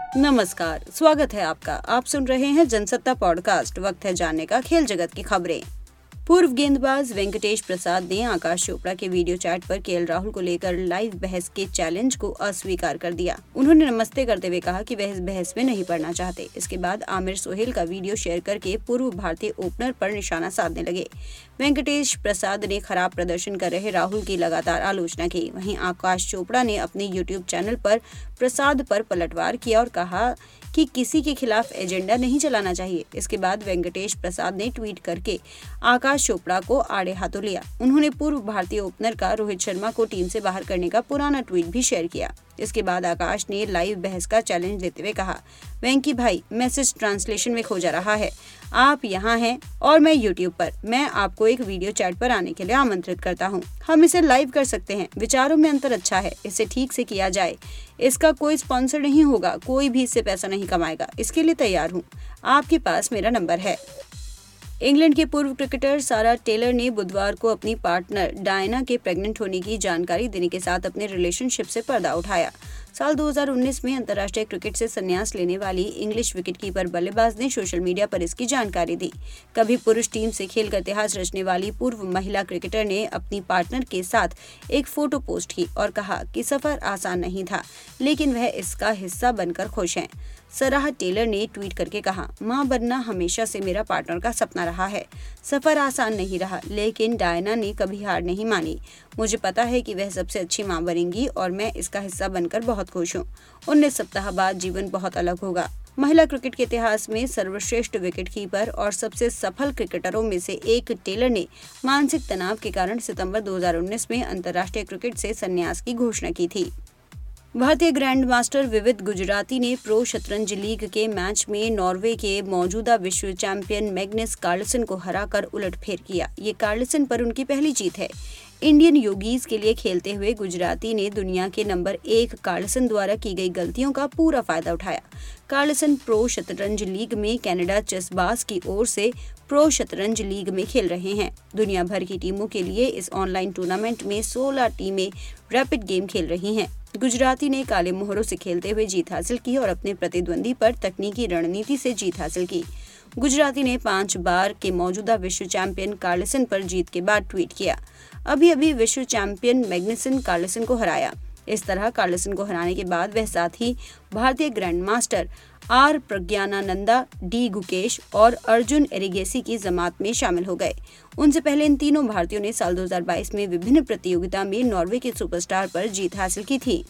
नमस्कार, स्वागत है आपका। आप सुन रहे हैं जनसत्ता पॉडकास्ट। वक्त है जानने का खेल जगत की खबरें। पूर्व गेंदबाज वेंकटेश प्रसाद ने आकाश चोपड़ा के वीडियो चैट पर केएल राहुल को लेकर लाइव बहस के चैलेंज को अस्वीकार कर दिया। उन्होंने नमस्ते करते हुए कहा कि वह इस बहस में नहीं पड़ना चाहते। इसके बाद आमिर सोहेल का वीडियो शेयर करके पूर्व भारतीय ओपनर पर निशाना साधने लगे। वेंकटेश प्रसाद ने खराब प्रदर्शन कर रहे राहुल की लगातार आलोचना की। वहीं आकाश चोपड़ा ने अपने यूट्यूब चैनल पर प्रसाद पर पलटवार किया और कहा कि किसी के खिलाफ एजेंडा नहीं चलाना चाहिए। इसके बाद वेंकटेश प्रसाद ने ट्वीट करके आकाश चोपड़ा को आड़े हाथों लिया। उन्होंने पूर्व भारतीय ओपनर का रोहित शर्मा को टीम से बाहर करने का पुराना ट्वीट भी शेयर किया। इसके बाद आकाश ने लाइव बहस का चैलेंज देते हुए कहा, वेंकी भाई, मैसेज ट्रांसलेशन में खो जा रहा है। आप यहाँ हैं और मैं यूट्यूब पर। मैं आपको एक वीडियो चैट पर आने के लिए आमंत्रित करता हूँ। हम इसे लाइव कर सकते हैं। विचारों में अंतर अच्छा है, इसे ठीक से किया जाए। इसका कोई स्पॉन्सर नहीं होगा, कोई भी इससे पैसा नहीं कमाएगा। इसके लिए तैयार हूँ। आपके पास मेरा नंबर है। इंग्लैंड के पूर्व क्रिकेटर सारा टेलर ने बुधवार को अपनी पार्टनर डायना के प्रेग्नेंट होने की जानकारी देने के साथ अपने रिलेशनशिप से पर्दा उठाया। साल 2019 में अंतर्राष्ट्रीय क्रिकेट से संन्यास लेने वाली इंग्लिश विकेटकीपर बल्लेबाज ने सोशल मीडिया पर इसकी जानकारी दी। कभी पुरुष टीम से खेलकर इतिहास रचने वाली पूर्व महिला क्रिकेटर ने अपनी पार्टनर के साथ एक फोटो पोस्ट की और कहा कि सफर आसान नहीं था, लेकिन वह इसका हिस्सा बनकर खुश हैं। सराह टेलर ने ट्वीट करके कहा, मां बनना हमेशा से मेरा पार्टनर का सपना रहा है। सफर आसान नहीं रहा, लेकिन डायना ने कभी हार नहीं मानी। मुझे पता है कि वह सबसे अच्छी मां बनेंगी और मैं इसका हिस्सा बनकर बहुत खुश हूँ। 19 सप्ताह बाद जीवन बहुत अलग होगा। महिला क्रिकेट के इतिहास में सर्वश्रेष्ठ विकेटकीपर और सबसे सफल क्रिकेटरों में से एक टेलर ने मानसिक तनाव के कारण सितंबर 2019 में अंतर्राष्ट्रीय क्रिकेट से संन्यास की घोषणा की थी। भारतीय ग्रैंड मास्टर विविध गुजराती ने प्रो शतरंज लीग के मैच में नॉर्वे के मौजूदा विश्व चैंपियन मैग्नस कार्लसन को हराकर उलटफेर किया। ये कार्लसन पर उनकी पहली जीत है। इंडियन योगीज के लिए खेलते हुए गुजराती ने दुनिया के नंबर 1 कार्लसन द्वारा की गई गलतियों का पूरा फायदा उठाया। कार्लसन प्रो शतरंज लीग में कनाडा चेसबास की ओर से प्रो शतरंज लीग में खेल रहे हैं। दुनिया भर की टीमों के लिए इस ऑनलाइन टूर्नामेंट में 16 टीमें रैपिड गेम खेल रही हैं। गुजराती ने काले मोहरों से खेलते हुए जीत हासिल की और अपने प्रतिद्वंदी पर तकनीकी रणनीति से जीत हासिल की। गुजराती ने 5 बार के मौजूदा विश्व चैंपियन कार्लसन पर जीत के बाद ट्वीट किया, अभी विश्व चैंपियन मैग्नसन कार्लसन को हराया। इस तरह कार्लसन को हराने के बाद वह साथ ही भारतीय grand master R Praggnanandhaa, D Gukesh और अर्जुन एरिगेसी की जमात में शामिल हो गए। उनसे पहले इन तीनों भारतीयों ने साल 2022 में विभिन्न प्रतियोगिता में नॉर्वे के सुपरस्टार पर जीत हासिल की थी।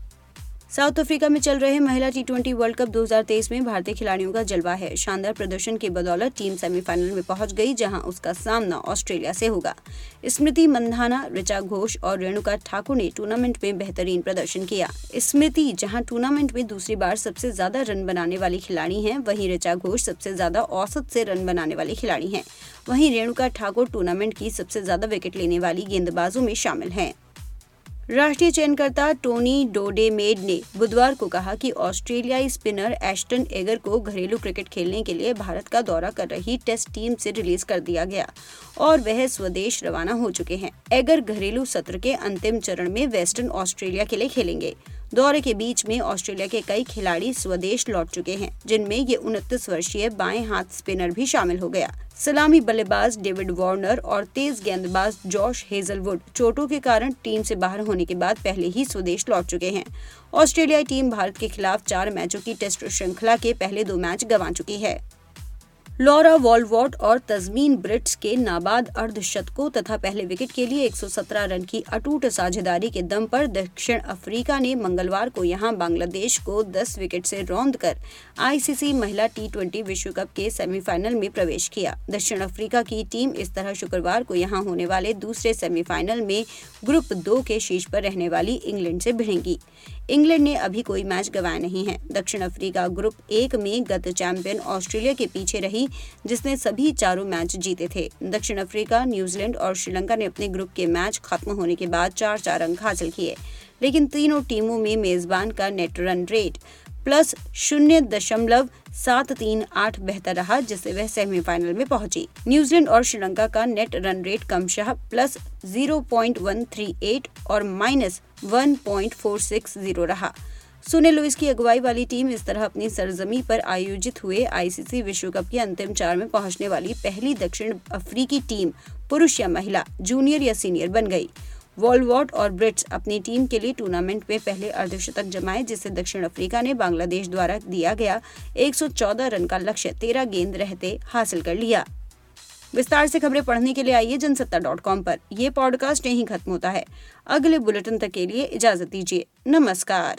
साउथ अफ्रीका में चल रहे महिला T20 वर्ल्ड कप 2023 में भारतीय खिलाड़ियों का जलवा है। शानदार प्रदर्शन की बदौलत टीम सेमीफाइनल में पहुंच गई, जहां उसका सामना ऑस्ट्रेलिया से होगा। स्मृति मंधाना, ऋचा घोष और रेणुका ठाकुर ने टूर्नामेंट में बेहतरीन प्रदर्शन किया। स्मृति जहां टूर्नामेंट में दूसरी बार सबसे ज्यादा रन बनाने वाली खिलाड़ी हैं, वहीं ऋचा घोष सबसे ज्यादा औसत से रन बनाने वाली खिलाड़ी हैं। वहीं रेणुका ठाकुर टूर्नामेंट की सबसे ज्यादा विकेट लेने वाली गेंदबाजों में शामिल हैं। राष्ट्रीय चयनकर्ता टोनी डोडेमेड ने बुधवार को कहा कि ऑस्ट्रेलियाई स्पिनर एश्टन एगर को घरेलू क्रिकेट खेलने के लिए भारत का दौरा कर रही टेस्ट टीम से रिलीज कर दिया गया और वह स्वदेश रवाना हो चुके हैं। एगर घरेलू सत्र के अंतिम चरण में वेस्टर्न ऑस्ट्रेलिया के लिए खेलेंगे। दौरे के बीच में ऑस्ट्रेलिया के कई खिलाड़ी स्वदेश लौट चुके हैं, जिनमें ये 29 वर्षीय बाएं हाथ स्पिनर भी शामिल हो गया। सलामी बल्लेबाज डेविड वार्नर और तेज गेंदबाज जॉश हेजलवुड चोटों के कारण टीम से बाहर होने के बाद पहले ही स्वदेश लौट चुके हैं। ऑस्ट्रेलियाई टीम भारत के खिलाफ 4 मैचों की टेस्ट श्रृंखला के पहले 2 मैच गंवा चुकी है। लॉरा वॉलवॉट और तस्मीन ब्रिट्स के नाबाद अर्धशतकों तथा पहले विकेट के लिए 117 रन की अटूट साझेदारी के दम पर दक्षिण अफ्रीका ने मंगलवार को यहां बांग्लादेश को 10 विकेट से रौंदकर आईसीसी महिला T20 विश्व कप के सेमीफाइनल में प्रवेश किया। दक्षिण अफ्रीका की टीम इस तरह शुक्रवार को यहां होने वाले दूसरे सेमीफाइनल में ग्रुप 2 के शीर्ष पर रहने वाली इंग्लैंड से भिड़ेंगी। इंग्लैंड ने अभी कोई मैच गंवाया नहीं है। दक्षिण अफ्रीका ग्रुप 1 में गत चैंपियन ऑस्ट्रेलिया के पीछे रही, जिसने सभी 4 मैच जीते थे। दक्षिण अफ्रीका, न्यूजीलैंड और श्रीलंका ने अपने ग्रुप के मैच खत्म होने के बाद 4-4 अंक हासिल किए, लेकिन तीनों टीमों में मेजबान का नेट रन रेट +0.738 बेहतर रहा, जिससे वह सेमीफाइनल में पहुंची। न्यूजीलैंड और श्रीलंका का नेट रन रेट क्रमशः +0.138 और -1.460 रहा। सुनील लुइस की अगुवाई वाली टीम इस तरह अपनी सरजमी पर आयोजित हुए आईसीसी विश्व कप के अंतिम 4 में पहुंचने वाली पहली दक्षिण अफ्रीकी टीम पुरुष या महिला, जूनियर या सीनियर बन गई। वॉलवॉट और ब्रिट्स अपनी टीम के लिए टूर्नामेंट में पहले अर्धशतक जमाए, जिससे दक्षिण अफ्रीका ने बांग्लादेश द्वारा दिया गया 114 रन का लक्ष्य 13 गेंद रहते हासिल कर लिया। विस्तार से खबरें पढ़ने के लिए आइए जनसत्ता.com पर। यह पॉडकास्ट यहीं खत्म होता है। अगले बुलेटिन तक के लिए इजाजत दीजिए। नमस्कार।